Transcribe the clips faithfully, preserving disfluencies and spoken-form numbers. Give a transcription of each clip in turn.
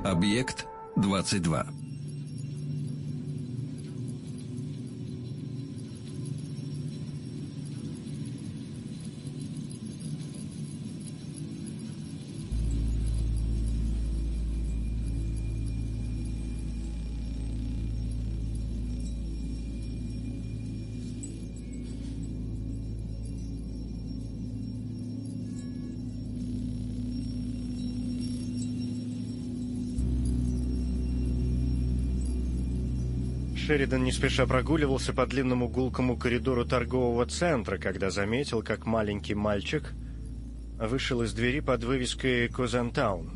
Объект двадцать два. Шеридан не спеша прогуливался по длинному гулкому коридору торгового центра, когда заметил, как маленький мальчик вышел из двери под вывеской «Козантаун».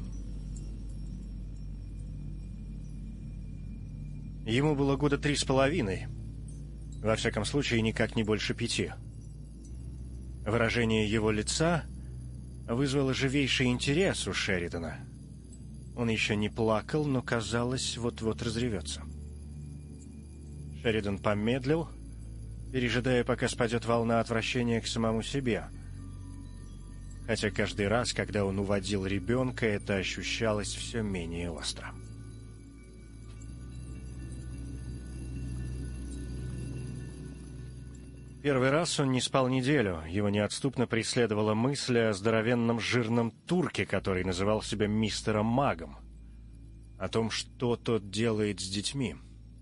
Ему было года три с половиной, во всяком случае, никак не больше пяти. Выражение его лица вызвало живейший интерес у Шеридана. Он еще не плакал, но, казалось, вот-вот разревется. Шеридан помедлил, пережидая, пока спадет волна отвращения к самому себе. Хотя каждый раз, когда он уводил ребенка, это ощущалось все менее остро. Первый раз он не спал неделю. Его неотступно преследовала мысль о здоровенном жирном турке, который называл себя мистером Магом. О том, что тот делает с детьми.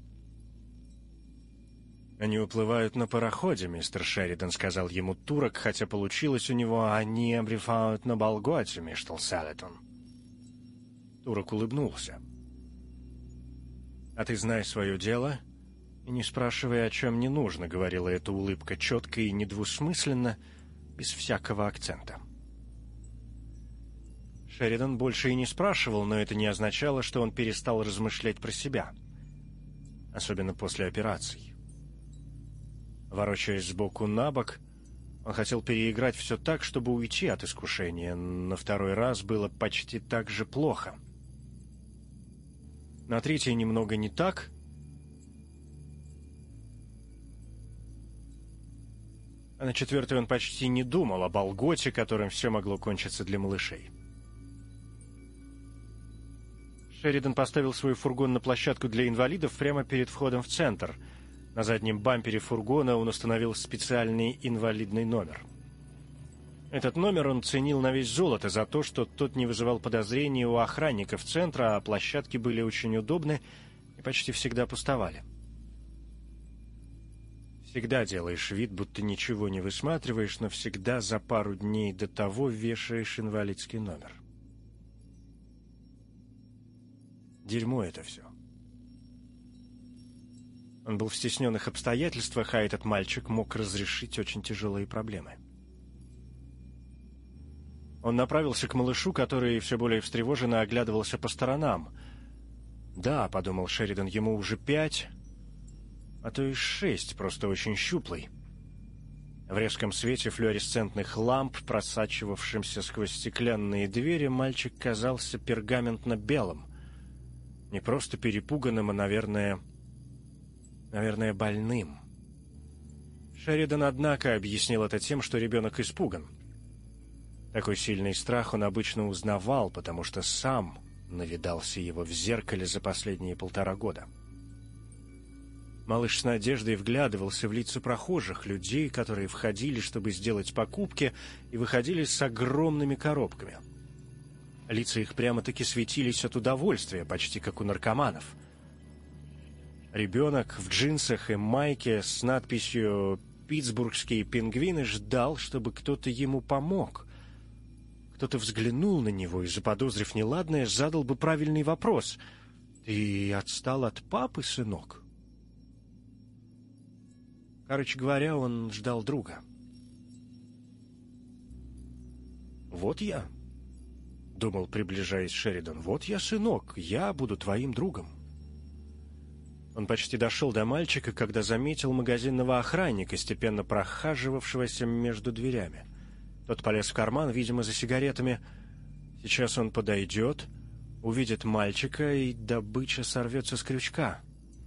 «Они уплывают на пароходе, мистер Шеридан», — сказал ему турок, хотя получилось у него «они обрифают на Болготе, мистер Саллитон». Турок улыбнулся. «А ты знай свое дело и не спрашивай, о чем не нужно», — говорила эта улыбка четко и недвусмысленно, без всякого акцента. Шеридан больше и не спрашивал, но это не означало, что он перестал размышлять про себя, особенно после операций. Ворочаясь сбоку на бок, он хотел переиграть все так, чтобы уйти от искушения. На второй раз было почти так же плохо. На третий немного не так. А на четвертый он почти не думал о Болготе, которым все могло кончиться для малышей. Шеридан поставил свой фургон на площадку для инвалидов прямо перед входом в центр. На заднем бампере фургона он установил специальный инвалидный номер. Этот номер он ценил на весь золото за то, что тот не вызывал подозрений у охранников центра, а площадки были очень удобны и почти всегда пустовали. Всегда делаешь вид, будто ничего не высматриваешь, но всегда за пару дней до того вешаешь инвалидский номер. Дерьмо это все. Он был в стесненных обстоятельствах, а этот мальчик мог разрешить очень тяжелые проблемы. Он направился к малышу, который все более встревоженно оглядывался по сторонам. «Да», — подумал Шеридан, — «ему уже пять, а то и шесть, просто очень щуплый». В резком свете флуоресцентных ламп, просачивавшимся сквозь стеклянные двери, мальчик казался пергаментно-белым. Не просто перепуганным, а, наверное... Наверное, больным. Шеридан, однако, объяснил это тем, что ребенок испуган. Такой сильный страх он обычно узнавал, потому что сам навидался его в зеркале за последние полтора года. Малыш с надеждой вглядывался в лица прохожих, людей, которые входили, чтобы сделать покупки, и выходили с огромными коробками. Лица их прямо-таки светились от удовольствия, почти как у наркоманов. Ребенок в джинсах и майке с надписью «Питтсбургские пингвины» ждал, чтобы кто-то ему помог. Кто-то взглянул на него и, заподозрив неладное, задал бы правильный вопрос: «Ты отстал от папы, сынок?» Короче говоря, он ждал друга. «Вот я», — думал, приближаясь Шеридан, — «вот я, сынок, я буду твоим другом». Он почти дошел до мальчика, когда заметил магазинного охранника, степенно прохаживавшегося между дверями. Тот полез в карман, видимо, за сигаретами. Сейчас он подойдет, увидит мальчика, и добыча сорвется с крючка.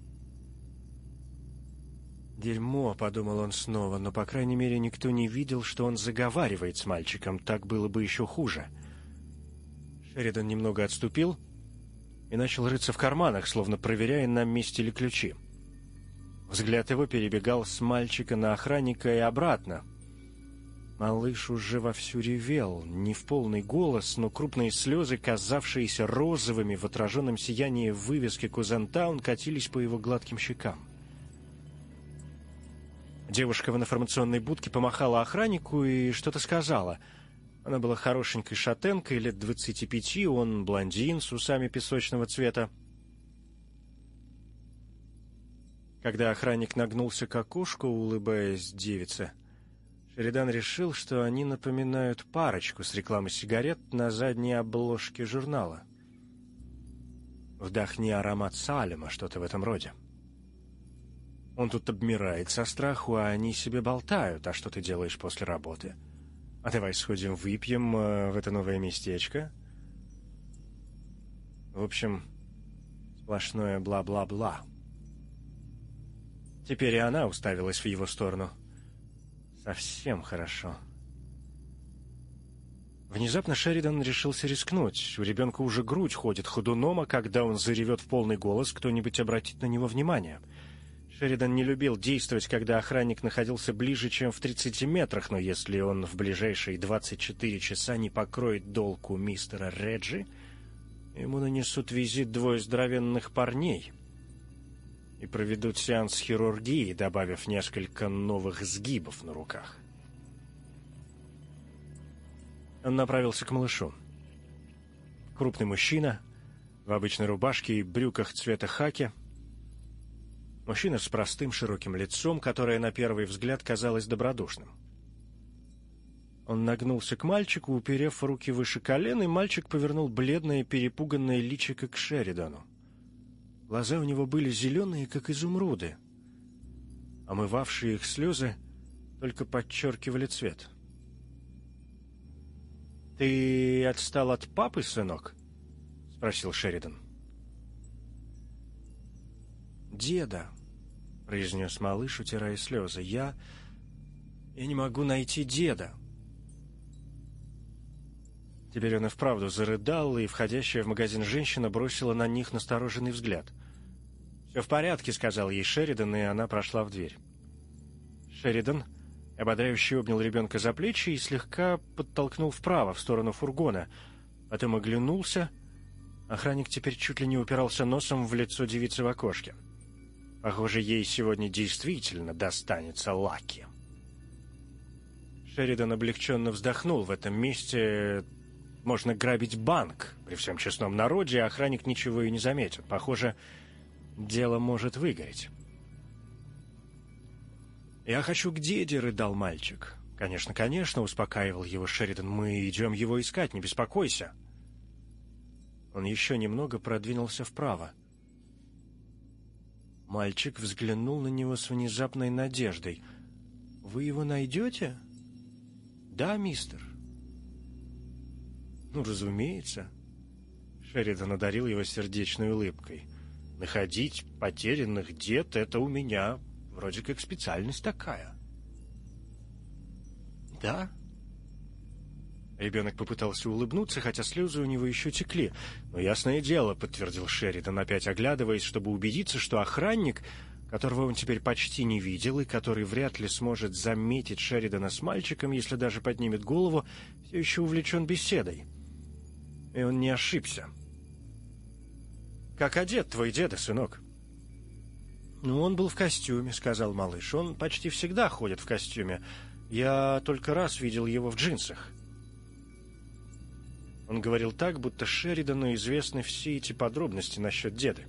«Дерьмо», — подумал он снова, но, по крайней мере, никто не видел, что он заговаривает с мальчиком. Так было бы еще хуже. Шеридан немного отступил и начал рыться в карманах, словно проверяя, на месте ли ключи. Взгляд его перебегал с мальчика на охранника и обратно. Малыш уже вовсю ревел, не в полный голос, но крупные слезы, казавшиеся розовыми в отраженном сиянии вывески «Кузентаун», катились по его гладким щекам. Девушка в информационной будке помахала охраннику и что-то сказала. Она была хорошенькой шатенкой, лет двадцати пяти, он блондин с усами песочного цвета. Когда охранник нагнулся к окошку, улыбаясь девице, Шеридан решил, что они напоминают парочку с рекламы сигарет на задней обложке журнала. «Вдохни аромат Салема», что-то в этом роде. Он тут обмирает со страху, а они себе болтают. А что ты делаешь после работы? А давай сходим выпьем э, в это новое местечко. В общем, сплошное бла-бла-бла. Теперь и она уставилась в его сторону. Совсем хорошо. Внезапно Шеридан решился рискнуть. У ребенка уже грудь ходит ходуном, а когда он заревет в полный голос, кто-нибудь обратит на него внимание. Шеридан не любил действовать, когда охранник находился ближе, чем в тридцати метрах, но если он в ближайшие двадцать четыре часа не покроет долг у мистера Реджи, ему нанесут визит двое здоровенных парней и проведут сеанс хирургии, добавив несколько новых сгибов на руках. Он направился к малышу. Крупный мужчина в обычной рубашке и брюках цвета хаки. Мужчина с простым широким лицом, которое на первый взгляд казалось добродушным. Он нагнулся к мальчику, уперев руки выше колен, и мальчик повернул бледное, перепуганное личико к Шеридану. Глаза у него были зеленые, как изумруды. Омывавшие их слезы только подчеркивали цвет. «Ты отстал от папы, сынок?» — спросил Шеридан. «Деда», — произнес малыш, утирая слезы, — «я... я не могу найти деда». Теперь он и вправду зарыдал, и входящая в магазин женщина бросила на них настороженный взгляд. «Все в порядке», — сказал ей Шеридан, и она прошла в дверь. Шеридан ободряюще обнял ребенка за плечи и слегка подтолкнул вправо, в сторону фургона. Потом оглянулся. Охранник теперь чуть ли не упирался носом в лицо девицы в окошке. Похоже, ей сегодня действительно достанется лаки. Шеридан облегченно вздохнул. В этом месте можно грабить банк. При всем честном народе охранник ничего и не заметит. Похоже, дело может выгореть. «Я хочу к деде», — рыдал мальчик. «Конечно, конечно», — успокаивал его Шеридан. «Мы идем его искать, не беспокойся». Он еще немного продвинулся вправо. Мальчик взглянул на него с внезапной надеждой. «Вы его найдете?» «Да, мистер». «Ну, разумеется». Шеридан одарил его сердечной улыбкой. «Находить потерянных дед — это у меня вроде как специальность такая». «Да?» Ребенок попытался улыбнуться, хотя слезы у него еще текли. «Но ясное дело», — подтвердил Шеридан, опять оглядываясь, чтобы убедиться, что охранник, которого он теперь почти не видел и который вряд ли сможет заметить Шеридана с мальчиком, если даже поднимет голову, все еще увлечен беседой. И он не ошибся. «Как одет твой деда, сынок?» «Ну, он был в костюме», — сказал малыш. «Он почти всегда ходит в костюме. Я только раз видел его в джинсах». Он говорил так, будто Шеридану известны все эти подробности насчет деда.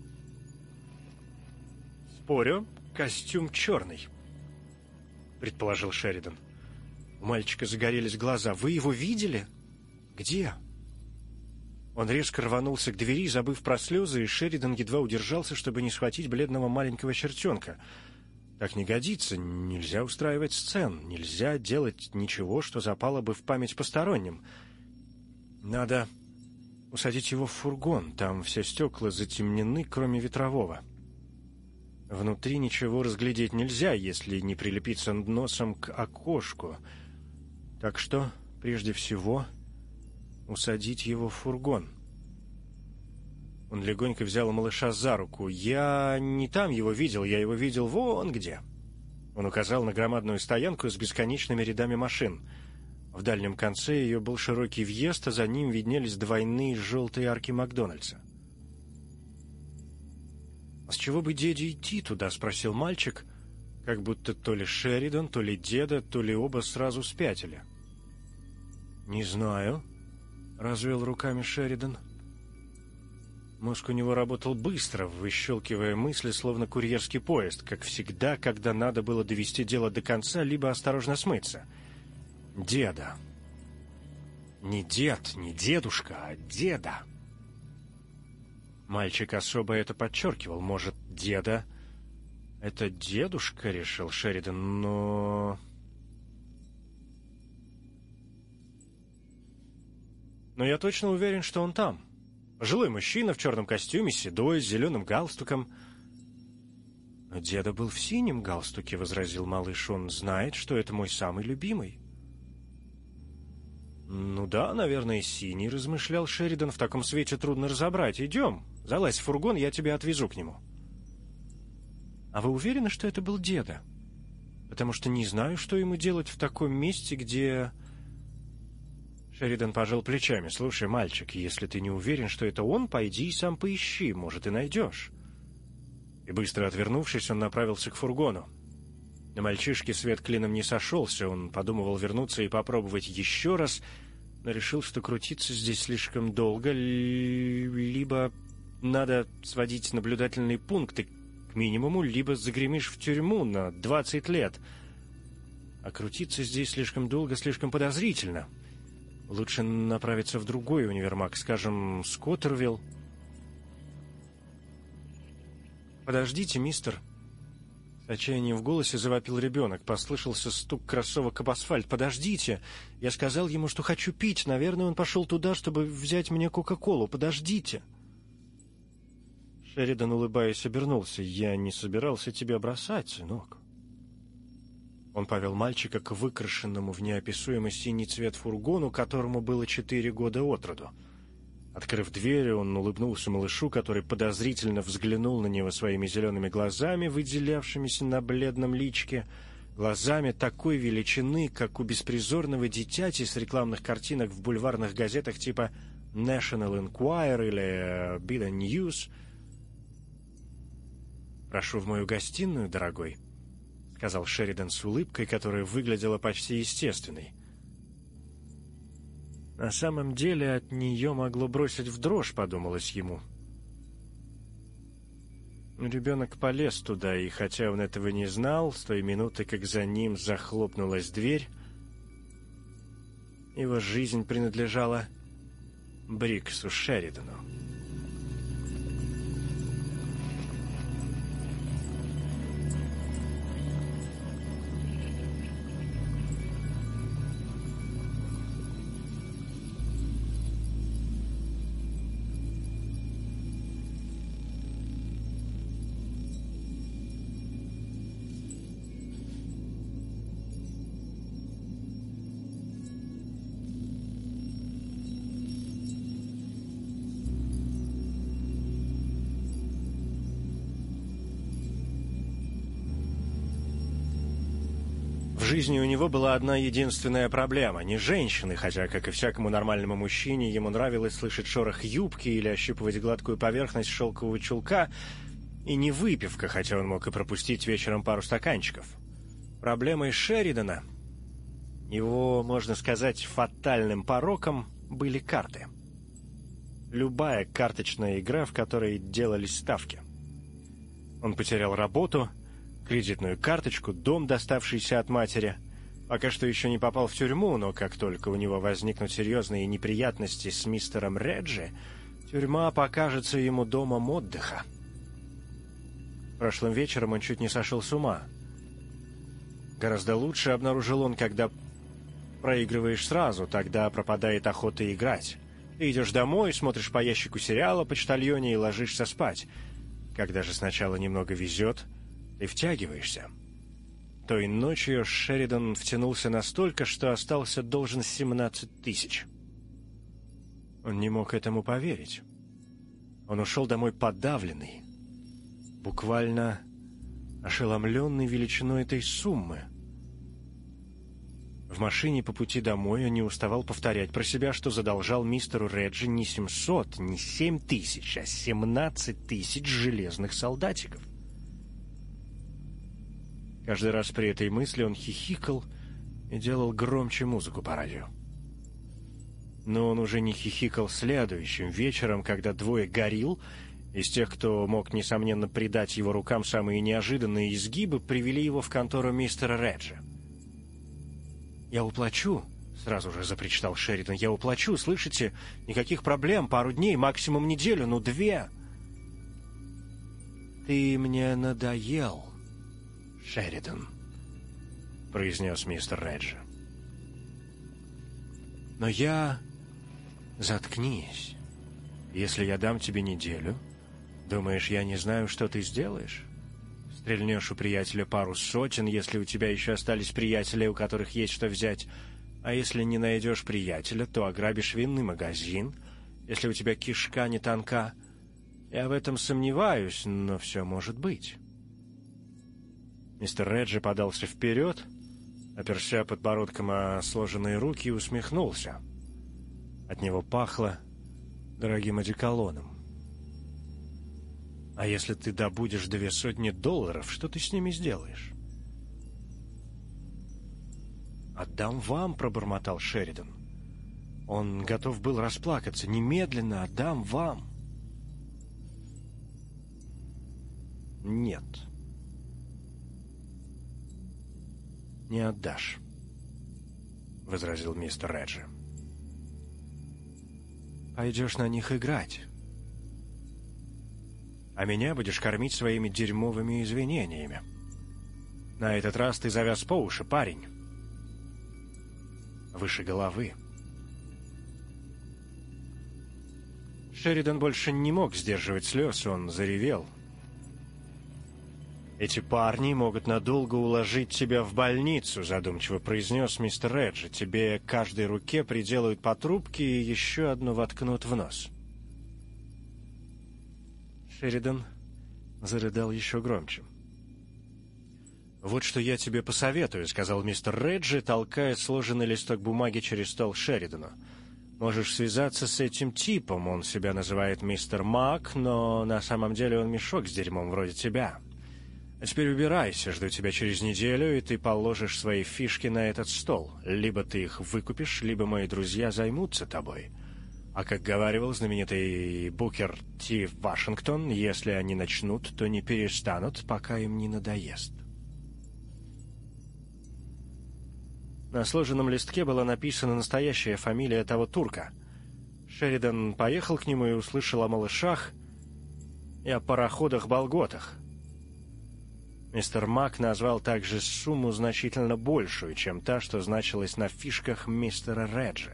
«Спорю, костюм черный», — предположил Шеридан. У мальчика загорелись глаза. «Вы его видели? Где?» Он резко рванулся к двери, забыв про слезы, и Шеридан едва удержался, чтобы не схватить бледного маленького чертенка. Так не годится, нельзя устраивать сцен, нельзя делать ничего, что запало бы в память посторонним. Надо усадить его в фургон, там все стекла затемнены, кроме ветрового. Внутри ничего разглядеть нельзя, если не прилепиться носом к окошку. Так что, прежде всего, усадить его в фургон. Он легонько взял малыша за руку. «Я не там его видел, я его видел вон где». Он указал на громадную стоянку с бесконечными рядами машин. В дальнем конце ее был широкий въезд, а за ним виднелись двойные желтые арки Макдональдса. «А с чего бы деде идти туда?» — спросил мальчик, как будто то ли Шеридан, то ли деда, то ли оба сразу спятили. «Не знаю», — развел руками Шеридан. Мозг у него работал быстро, выщелкивая мысли, словно курьерский поезд, как всегда, когда надо было довести дело до конца, либо осторожно смыться. Деда. Не дед, не дедушка, а деда. Мальчик особо это подчеркивал. Может, деда — это дедушка, решил Шеридан, но... Но я точно уверен, что он там. Пожилой мужчина в черном костюме, седой, с зеленым галстуком. «Но деда был в синем галстуке», — возразил малыш. «Он знает, что это мой самый любимый». «Ну да, наверное, синий», — размышлял Шеридан. «В таком свете трудно разобрать. Идем, залазь в фургон, я тебя отвезу к нему». «А вы уверены, что это был деда? Потому что не знаю, что ему делать в таком месте, где...» Шеридан пожал плечами. «Слушай, мальчик, если ты не уверен, что это он, пойди и сам поищи, может, и найдешь». И быстро отвернувшись, он направился к фургону. На мальчишке свет клином не сошелся, он подумывал вернуться и попробовать еще раз, но решил, что крутиться здесь слишком долго, либо надо сводить наблюдательные пункты к минимуму, либо загремишь в тюрьму на двадцать лет. А крутиться здесь слишком долго, слишком подозрительно. Лучше направиться в другой универмаг, скажем, Скоттервилл. «Подождите, мистер!» С отчаянием в голосе завопил ребенок. Послышался стук кроссовок об асфальт. «Подождите! Я сказал ему, что хочу пить. Наверное, он пошел туда, чтобы взять мне Кока-Колу. Подождите!» Шеридан, улыбаясь, обернулся. «Я не собирался тебя бросать, сынок». Он повел мальчика к выкрашенному в неописуемый синий цвет фургону, которому было четыре года от роду. Открыв дверь, он улыбнулся малышу, который подозрительно взглянул на него своими зелеными глазами, выделявшимися на бледном личике, глазами такой величины, как у беспризорного дитяти с рекламных картинок в бульварных газетах типа National Enquirer или Bill and News. «Прошу в мою гостиную, дорогой», — сказал Шеридан с улыбкой, которая выглядела почти естественной. На самом деле от нее могло бросить в дрожь, подумалось ему. Ребенок полез туда, и хотя он этого не знал, с той минуты, как за ним захлопнулась дверь, его жизнь принадлежала Бриксу Шеридану. В жизни у него была одна единственная проблема. Не женщины, хотя, как и всякому нормальному мужчине, ему нравилось слышать шорох юбки или ощупывать гладкую поверхность шелкового чулка, и не выпивка, хотя он мог и пропустить вечером пару стаканчиков. Проблемой Шеридана, его, можно сказать, фатальным пороком, были карты. Любая карточная игра, в которой делались ставки. Он потерял работу, кредитную карточку, дом, доставшийся от матери. Пока что еще не попал в тюрьму, но как только у него возникнут серьезные неприятности с мистером Реджи, тюрьма покажется ему домом отдыха. Прошлым вечером он чуть не сошел с ума. Гораздо лучше, обнаружил он, когда проигрываешь сразу, тогда пропадает охота играть. Ты идешь домой, смотришь по ящику сериала «Почтальоне» и ложишься спать. Когда же сначала немного везет, ты втягиваешься. Той ночью Шеридан втянулся настолько, что остался должен семнадцать тысяч. Он не мог этому поверить. Он ушел домой подавленный, буквально ошеломленный величиной этой суммы. В машине по пути домой он не уставал повторять про себя, что задолжал мистеру Реджи не семьсот, не семь тысяч, а семнадцать тысяч железных солдатиков. Каждый раз при этой мысли он хихикал и делал громче музыку по радио. Но он уже не хихикал следующим вечером, когда двое горилл, из тех, кто мог, несомненно, придать его рукам самые неожиданные изгибы, привели его в контору мистера Реджи. «Я уплачу», — сразу же запричитал Шеридан. «Я уплачу, слышите? Никаких проблем, пару дней, максимум неделю, ну две». «Ты мне надоел, Шеридан», — произнес мистер Реджи. «Но я... Заткнись. Если я дам тебе неделю, думаешь, я не знаю, что ты сделаешь? Стрельнешь у приятеля пару сотен, если у тебя еще остались приятели, у которых есть что взять. А если не найдешь приятеля, то ограбишь винный магазин, если у тебя кишка не тонка. Я в этом сомневаюсь, но все может быть». Мистер Реджи подался вперед, оперся подбородком о сложенные руки и усмехнулся. От него пахло дорогим одеколоном. «А если ты добудешь две сотни долларов, что ты с ними сделаешь?» «Отдам вам», — пробормотал Шеридан. Он готов был расплакаться. «Немедленно отдам вам». «Нет. Не отдашь», — возразил мистер Реджи. «Пойдешь на них играть, а меня будешь кормить своими дерьмовыми извинениями. На этот раз ты завяз по уши, парень. Выше головы». Шеридан больше не мог сдерживать слез, он заревел. «Эти парни могут надолго уложить тебя в больницу», — задумчиво произнес мистер Реджи. «Тебе каждой руке приделают по трубке и еще одну воткнут в нос». Шеридан зарыдал еще громче. «Вот что я тебе посоветую», — сказал мистер Реджи, толкая сложенный листок бумаги через стол Шеридану. «Можешь связаться с этим типом, он себя называет мистер Мак, но на самом деле он мешок с дерьмом вроде тебя. А теперь убирайся, жду тебя через неделю, и ты положишь свои фишки на этот стол. Либо ты их выкупишь, либо мои друзья займутся тобой. А как говаривал знаменитый Букер Ти Вашингтон, если они начнут, то не перестанут, пока им не надоест». На сложенном листке была написана настоящая фамилия того турка. Шеридан поехал к нему и услышал о малышах и о пароходах-болготах. Мистер Мак назвал также сумму значительно большую, чем та, что значилась на фишках мистера Реджи.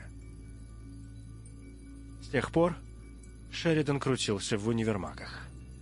С тех пор Шеридан крутился в универмагах.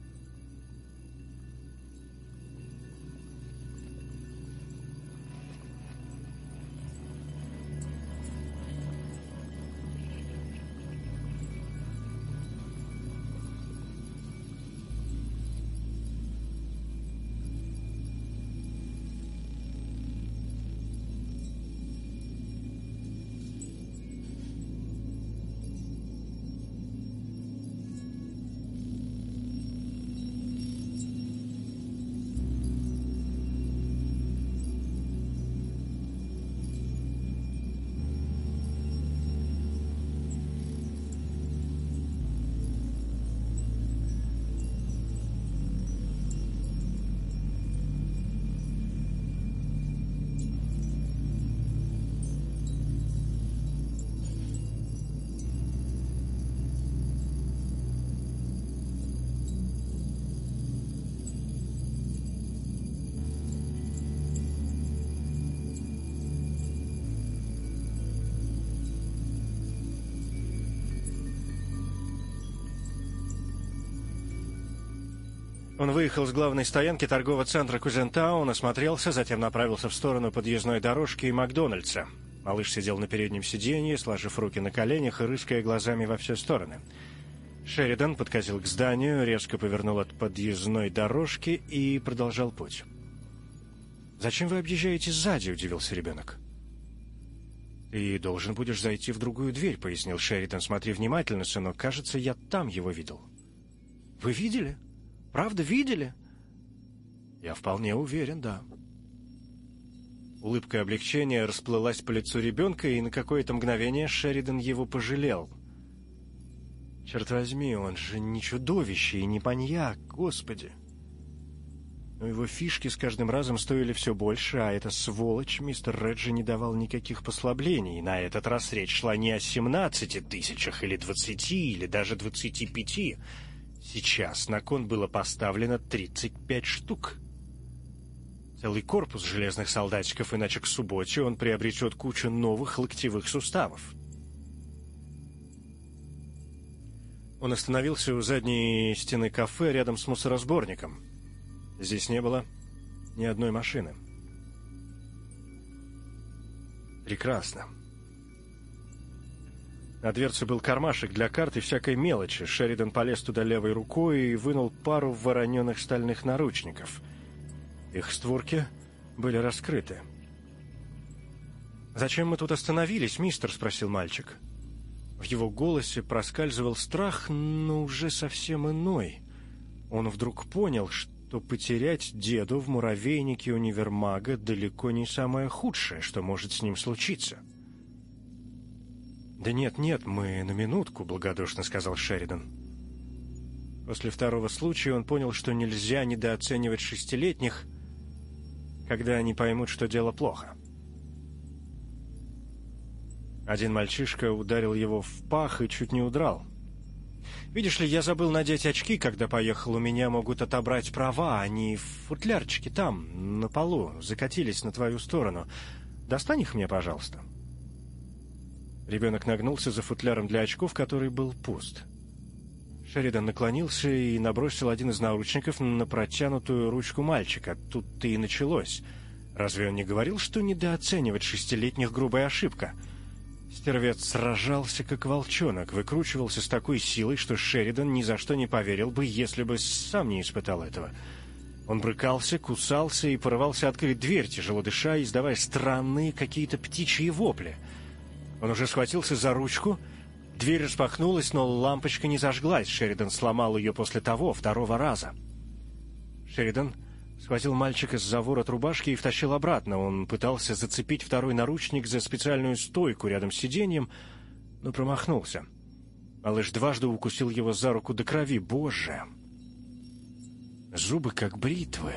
Он выехал с главной стоянки торгового центра Кузентаун, осмотрелся, затем направился в сторону подъездной дорожки и Макдональдса. Малыш сидел на переднем сиденье, сложив руки на коленях и рыская глазами во все стороны. Шеридан подкатил к зданию, резко повернул от подъездной дорожки и продолжал путь. «Зачем вы объезжаете сзади?» — удивился ребенок. «Ты должен будешь зайти в другую дверь», — пояснил Шеридан. «Смотри внимательно, сынок. Кажется, я там его видел». «Вы видели? Правда видели?» «Я вполне уверен, да». Улыбка облегчения расплылась по лицу ребенка, и на какое-то мгновение Шеридан его пожалел. «Черт возьми, он же не чудовище и не маньяк, господи!» Но его фишки с каждым разом стоили все больше, а эта сволочь, мистер Реджи, не давал никаких послаблений. На этот раз речь шла не о семнадцати тысячах, или двадцати, или даже двадцати пяти. Сейчас на кон было поставлено тридцать пять штук. Целый корпус железных солдатиков, иначе к субботе он приобретет кучу новых локтевых суставов. Он остановился у задней стены кафе рядом с мусоросборником. Здесь не было ни одной машины. Прекрасно. На дверце был кармашек для карт и всякой мелочи. Шеридан полез туда левой рукой и вынул пару вороненых стальных наручников. Их створки были раскрыты. «Зачем мы тут остановились, мистер?» — спросил мальчик. В его голосе проскальзывал страх, но уже совсем иной. Он вдруг понял, что потерять деду в муравейнике универмага далеко не самое худшее, что может с ним случиться. «Да нет, нет, мы на минутку», — благодушно сказал Шеридан. После второго случая он понял, что нельзя недооценивать шестилетних, когда они поймут, что дело плохо. Один мальчишка ударил его в пах и чуть не удрал. «Видишь ли, я забыл надеть очки, когда поехал. У меня могут отобрать права. Они в футлярчике там, на полу, закатились на твою сторону. Достань их мне, пожалуйста». Ребенок нагнулся за футляром для очков, который был пуст. Шеридан наклонился и набросил один из наручников на протянутую ручку мальчика. Тут-то и началось. Разве он не говорил, что недооценивать шестилетних — грубая ошибка? Стервец сражался, как волчонок, выкручивался с такой силой, что Шеридан ни за что не поверил бы, если бы сам не испытал этого. Он брыкался, кусался и порывался открыть дверь, тяжело дыша, издавая странные какие-то птичьи вопли. Он уже схватился за ручку. Дверь распахнулась, но лампочка не зажглась. Шеридан сломал ее после того, второго раза. Шеридан схватил мальчика за ворот рубашки и втащил обратно. Он пытался зацепить второй наручник за специальную стойку рядом с сиденьем, но промахнулся. Малыш дважды укусил его за руку до крови. Боже! Зубы как бритвы.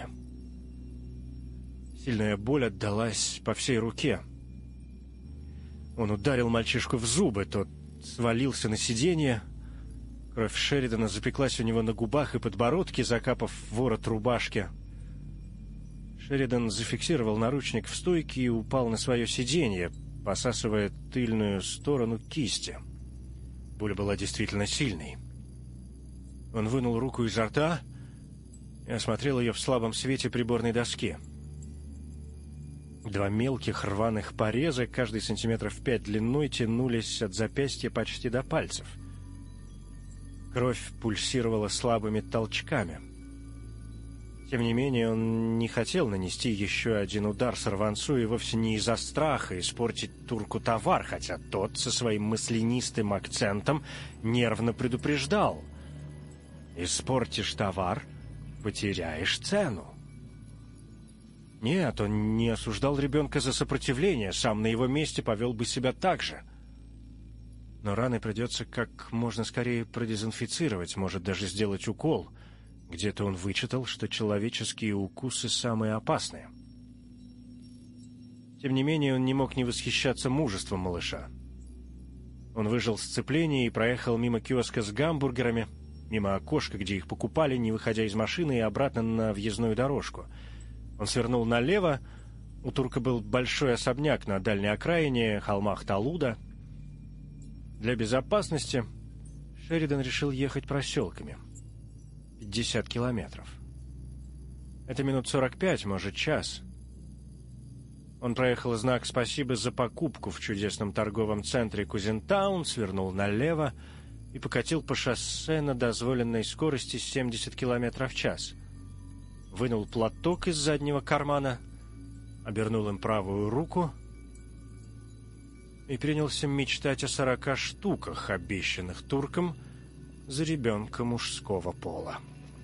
Сильная боль отдалась по всей руке. Он ударил мальчишку в зубы, тот свалился на сиденье. Кровь Шеридана запеклась у него на губах и подбородке, закапав ворот рубашки. Шеридан зафиксировал наручник в стойке и упал на свое сиденье, посасывая тыльную сторону кисти. Боль была действительно сильной. Он вынул руку изо рта и осмотрел ее в слабом свете приборной доски. Два мелких рваных пореза, каждый сантиметров пять длиной, тянулись от запястья почти до пальцев. Кровь пульсировала слабыми толчками. Тем не менее, он не хотел нанести еще один удар сорванцу, и вовсе не из-за страха испортить турку товар, хотя тот со своим маслянистым акцентом нервно предупреждал: «Испортишь товар, потеряешь цену». Нет, он не осуждал ребенка за сопротивление, сам на его месте повел бы себя так же. Но раны придется как можно скорее продезинфицировать, может даже сделать укол. Где-то он вычитал, что человеческие укусы самые опасные. Тем не менее, он не мог не восхищаться мужеством малыша. Он выжал сцепление и проехал мимо киоска с гамбургерами, мимо окошка, где их покупали, не выходя из машины, и обратно на въездную дорожку. Он свернул налево. У турка был большой особняк на дальней окраине, холмах Талуда. Для безопасности Шеридан решил ехать проселками. пятьдесят километров. Это минут сорок пять, может, час. Он проехал знак «Спасибо за покупку» в чудесном торговом центре Кузентаун, свернул налево и и покатил по шоссе на дозволенной скорости семьдесят километров в час. Вынул платок из заднего кармана, обернул им правую руку и принялся мечтать о сорока штуках, обещанных туркам за ребенка мужского пола.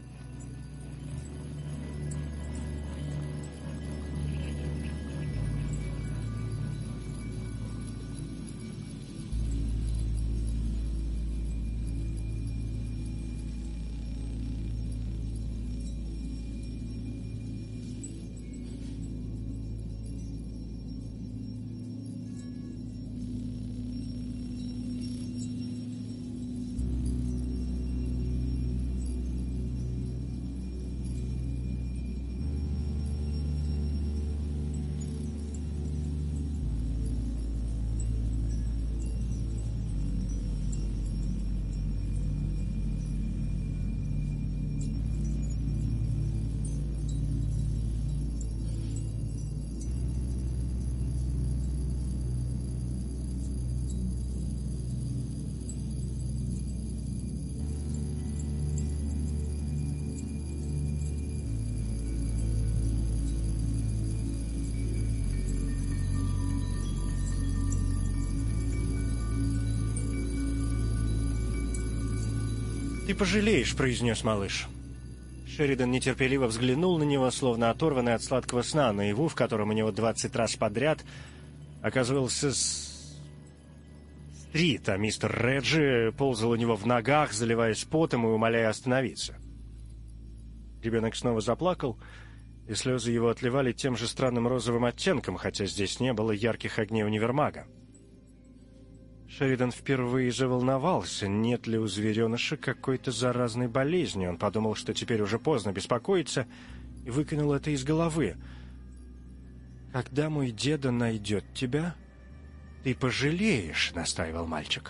«Ты пожалеешь», — произнес малыш. Шеридан нетерпеливо взглянул на него, словно оторванный от сладкого сна, наяву, в котором у него двадцать раз подряд оказывался с... Стрит, а мистер Реджи ползал у него в ногах, заливаясь потом и умоляя остановиться. Ребенок снова заплакал, и слезы его отливали тем же странным розовым оттенком, хотя здесь не было ярких огней универмага. Шеридан впервые заволновался, нет ли у звереныша какой-то заразной болезни. Он подумал, что теперь уже поздно беспокоиться, и выкинул это из головы. «Когда мой деда найдет тебя, ты пожалеешь», — настаивал мальчик.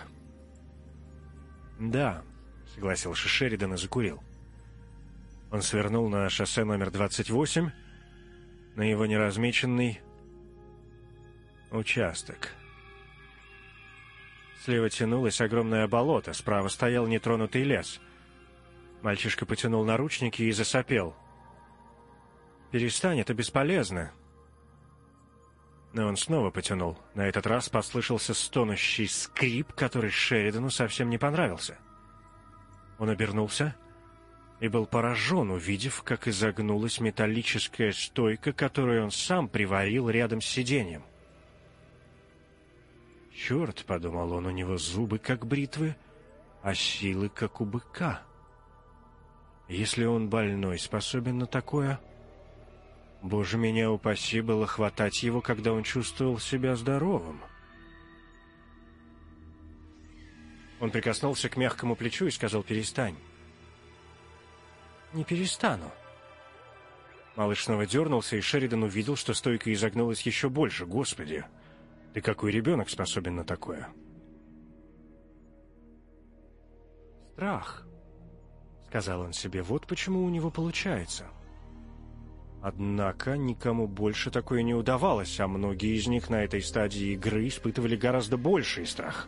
«Да», — согласился Шеридан и закурил. Он свернул на шоссе номер двадцать восемь, на его неразмеченный участок. Слева тянулось огромное болото, справа стоял нетронутый лес. Мальчишка потянул наручники и засопел. «Перестань, это бесполезно». Но он снова потянул. На этот раз послышался стонущий скрип, который Шеридану совсем не понравился. Он обернулся и был поражен, увидев, как изогнулась металлическая стойка, которую он сам приварил рядом с сиденьем. «Черт», — подумал он, — «у него зубы, как бритвы, а силы, как у быка. Если он больной, способен на такое, Боже, меня упаси, было хватать его, когда он чувствовал себя здоровым». Он прикоснулся к мягкому плечу и сказал: «Перестань». «Не перестану». Малыш снова дернулся, и Шеридан увидел, что стойка изогнулась еще больше. «Господи! Да какой ребенок способен на такое?» «Страх», — сказал он себе, — «вот почему у него получается». Однако никому больше такое не удавалось, а многие из них на этой стадии игры испытывали гораздо больший страх.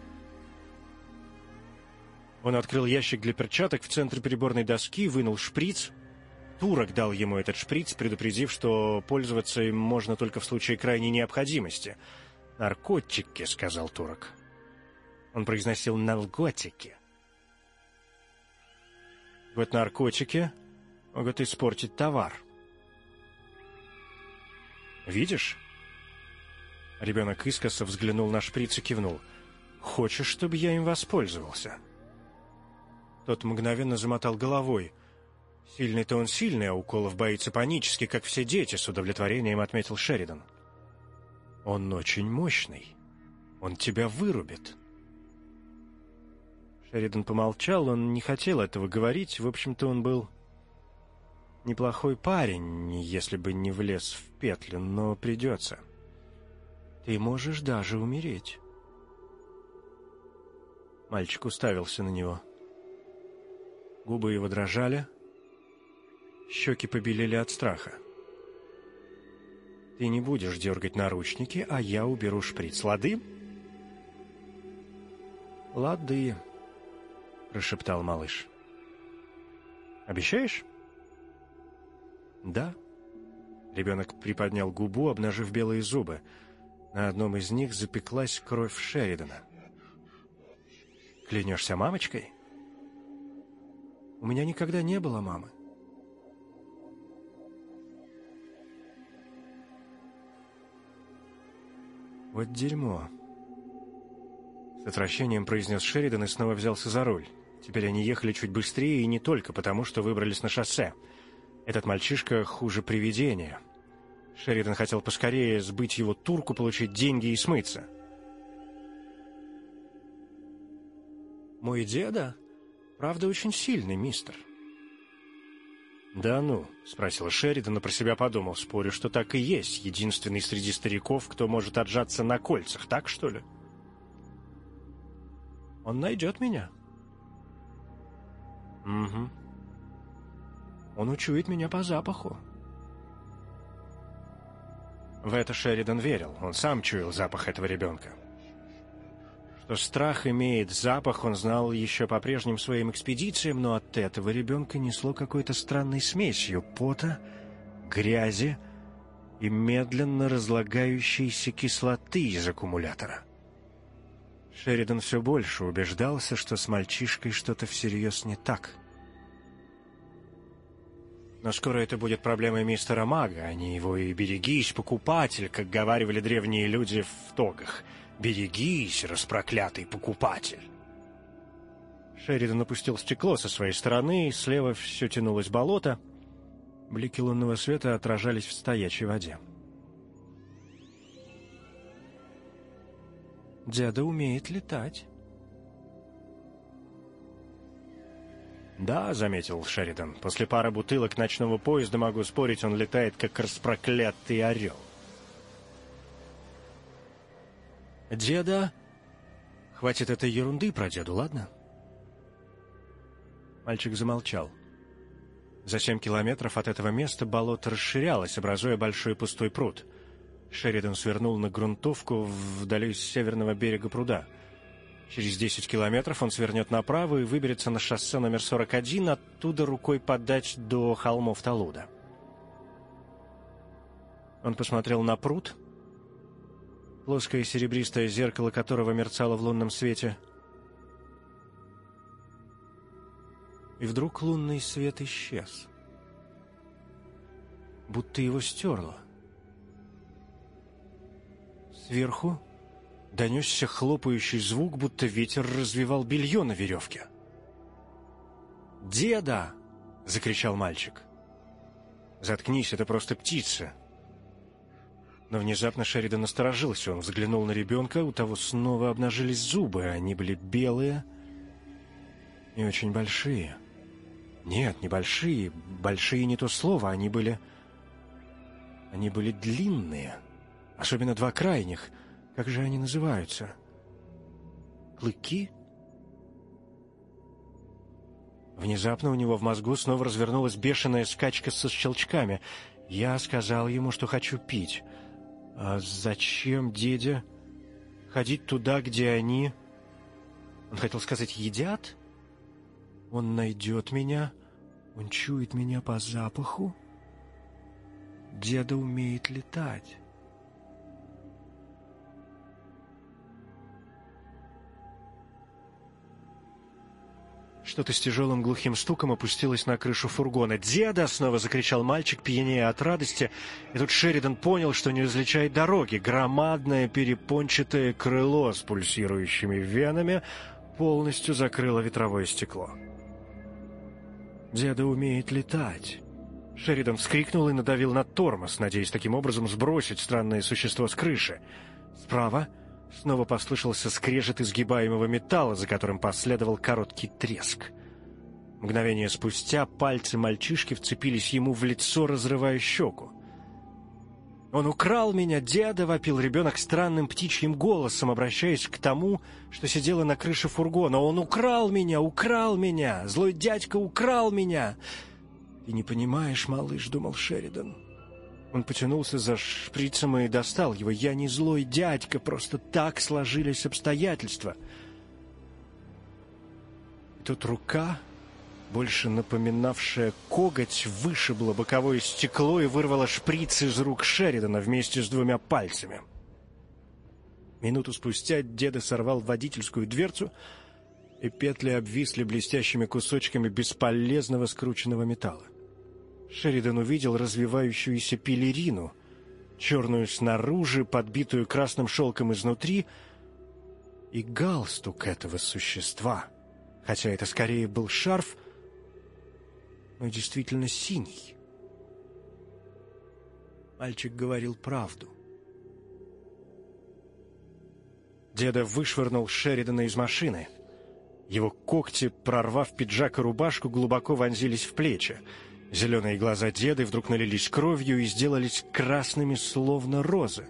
Он открыл ящик для перчаток в центре приборной доски, вынул шприц. Турок дал ему этот шприц, предупредив, что пользоваться им можно только в случае крайней необходимости. «Наркотики», — сказал турок. Он произносил «наркотики». Вот наркотики могут испортить товар. «Видишь?» Ребенок искоса взглянул на шприц и кивнул. «Хочешь, чтобы я им воспользовался?» Тот мгновенно замотал головой. «Сильный-то он сильный, а уколов боится панически, как все дети», — с удовлетворением отметил Шеридан. «Он очень мощный. Он тебя вырубит». Шеридан помолчал, он не хотел этого говорить. В общем-то, он был неплохой парень, если бы не влез в петлю, но придется. «Ты можешь даже умереть». Мальчик уставился на него. Губы его дрожали, щеки побелели от страха. «Ты не будешь дергать наручники, а я уберу шприц. Лады?» «Лады», — прошептал малыш. «Обещаешь?» «Да». Ребенок приподнял губу, обнажив белые зубы. На одном из них запеклась кровь Шеридана. «Клянешься мамочкой?» «У меня никогда не было мамы». «Вот дерьмо», — с отвращением произнес Шеридан и снова взялся за руль. Теперь они ехали чуть быстрее, и не только потому, что выбрались на шоссе. Этот мальчишка хуже привидения. Шеридан хотел поскорее сбыть его турку, получить деньги и смыться. «Мой деда, правда, очень сильный, мистер». «Да ну?» — спросил Шеридан, но про себя подумал. «Спорю, что так и есть. Единственный среди стариков, кто может отжаться на кольцах, так что ли?» «Он найдет меня». «Угу. Он учует меня по запаху». В это Шеридан верил. Он сам чуял запах этого ребенка. Что страх имеет запах, он знал еще по прежним своим экспедициям, но от этого ребенка несло какой-то странной смесью пота, грязи и медленно разлагающейся кислоты из аккумулятора. Шеридан все больше убеждался, что с мальчишкой что-то всерьез не так. Но скоро это будет проблемой мистера Мага, а не его. И берегись, покупатель, как говаривали древние люди в тогах. Берегись, распроклятый покупатель. Шеридан опустил стекло со своей стороны, и слева все тянулось болото. Блики лунного света отражались в стоячей воде. «Дядя умеет летать». «Да», — заметил Шеридан, — «после пары бутылок ночного поезда, могу спорить, он летает, как распроклятый орел». «Деда...» «Хватит этой ерунды про деду, ладно?» Мальчик замолчал. За семь километров от этого места болото расширялось, образуя большой пустой пруд. Шеридан свернул на грунтовку вдали с северного берега пруда. Через десять километров он свернет направо и выберется на шоссе номер сорок один, оттуда рукой подать до холмов Талуда. Он посмотрел на пруд, плоское серебристое зеркало которого мерцало в лунном свете. И вдруг лунный свет исчез, будто его стерло. Сверху донесся хлопающий звук, будто ветер развивал белье на веревке. «Деда!» — закричал мальчик. «Заткнись, это просто птица». Но внезапно Шеридан насторожился. Он взглянул на ребенка, у того снова обнажились зубы. Они были белые и очень большие. Нет, не большие. Большие не то слово. Они были... Они были длинные. Особенно два крайних. Как же они называются? Клыки? Внезапно у него в мозгу снова развернулась бешеная скачка со щелчками. Я сказал ему, что хочу пить. А зачем, дядя, ходить туда, где они... Он хотел сказать, едят? Он найдет меня? Он чует меня по запаху? Деда умеет летать. Что-то с тяжелым глухим стуком опустилось на крышу фургона. «Деда!» — снова закричал мальчик, пьянея от радости. И тут Шеридан понял, что не различает дороги. Громадное перепончатое крыло с пульсирующими венами полностью закрыло ветровое стекло. «Деда умеет летать!» Шеридан вскрикнул и надавил на тормоз, надеясь таким образом сбросить странное существо с крыши. Справа снова послышался скрежет изгибаемого металла, за которым последовал короткий треск. Мгновение спустя пальцы мальчишки вцепились ему в лицо, разрывая щеку. «Он украл меня, деда!» — вопил ребенок странным птичьим голосом, обращаясь к тому, что сидело на крыше фургона. «Он украл меня! Украл меня! Злой дядька украл меня!» «Ты не понимаешь, малыш», — думал Шеридан. Он потянулся за шприцем и достал его. «Я не злой дядька, просто так сложились обстоятельства». тут рука, больше напоминавшая коготь, вышибла боковое стекло и вырвала шприц из рук Шеридана вместе с двумя пальцами. Минуту спустя деда сорвал водительскую дверцу, и петли обвисли блестящими кусочками бесполезного скрученного металла. Шеридан увидел развивающуюся пелерину, черную снаружи, подбитую красным шелком изнутри, и галстук этого существа, хотя это скорее был шарф, но действительно синий. Мальчик говорил правду. Деда вышвырнул Шеридана из машины. Его когти, прорвав пиджак и рубашку, глубоко вонзились в плечи. Зеленые глаза деда вдруг налились кровью и сделались красными, словно розы.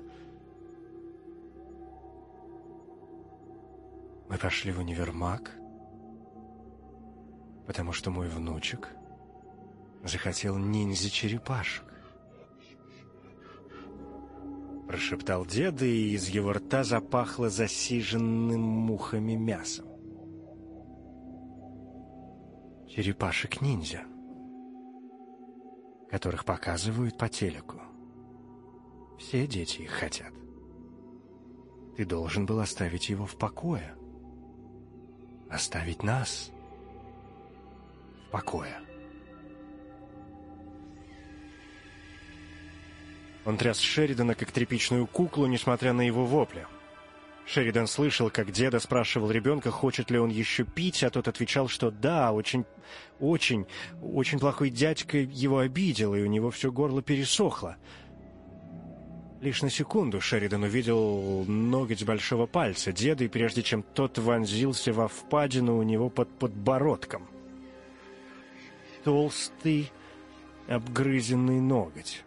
Мы пошли в универмаг, потому что мой внучек захотел ниндзя-черепашек. Прошептал дед, и из его рта запахло засиженным мухами мясом. Черепашек-ниндзя, которых показывают по телеку. Все дети их хотят. Ты должен был оставить его в покое. Оставить нас в покое. Он тряс Шеридана, как тряпичную куклу, несмотря на его вопли. Шеридан слышал, как деда спрашивал ребенка, хочет ли он еще пить, а тот отвечал, что да, очень, очень, очень плохой дядька его обидел, и у него все горло пересохло. Лишь на секунду Шеридан увидел ноготь большого пальца деда, и прежде чем тот вонзился во впадину у него под подбородком. Толстый, обгрызенный ноготь.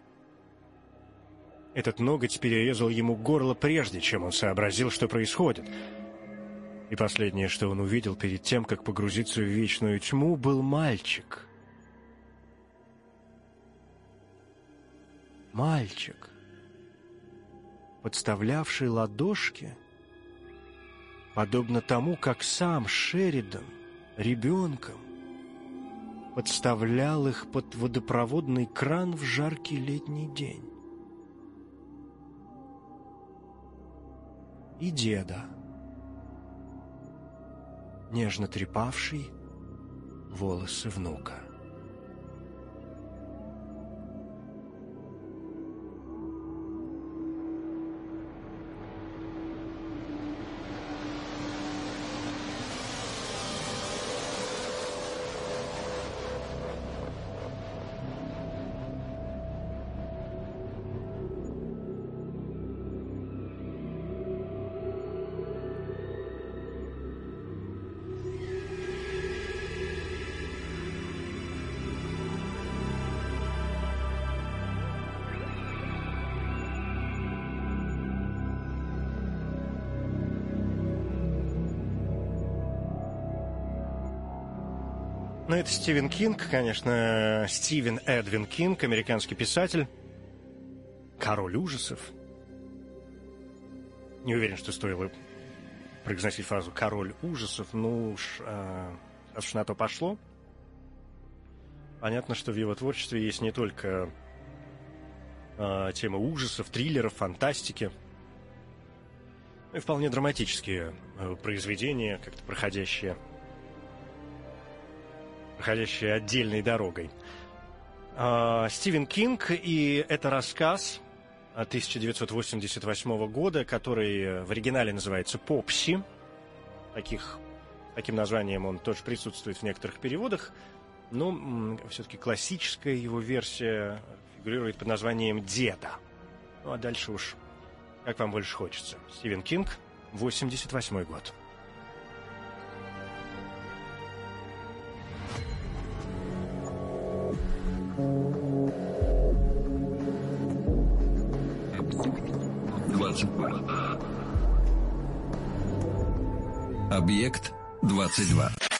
Этот ноготь перерезал ему горло, прежде чем он сообразил, что происходит. И последнее, что он увидел перед тем, как погрузиться в вечную тьму, был мальчик. Мальчик, подставлявший ладошки, подобно тому, как сам Шеридан, ребенком, подставлял их под водопроводный кран в жаркий летний день. И деда, нежно трепавший волосы внука. Ну, это Стивен Кинг, конечно, Стивен Эдвин Кинг, американский писатель, король ужасов. Не уверен, что стоило произносить фразу «король ужасов», ну уж, а, раз уж на то пошло. Понятно, что в его творчестве есть не только а, тема ужасов, триллеров, фантастики, но и вполне драматические а, произведения, как-то проходящие... проходящая отдельной дорогой. А, Стивен Кинг, и это рассказ тысяча девятьсот восемьдесят восьмого года, который в оригинале называется «Попси». Таких, таким названием он тоже присутствует в некоторых переводах, но м, все-таки классическая его версия фигурирует под названием «Деда». Ну а дальше уж как вам больше хочется. Стивен Кинг, восемьдесят восьмой год. двадцать. Объект двадцать два.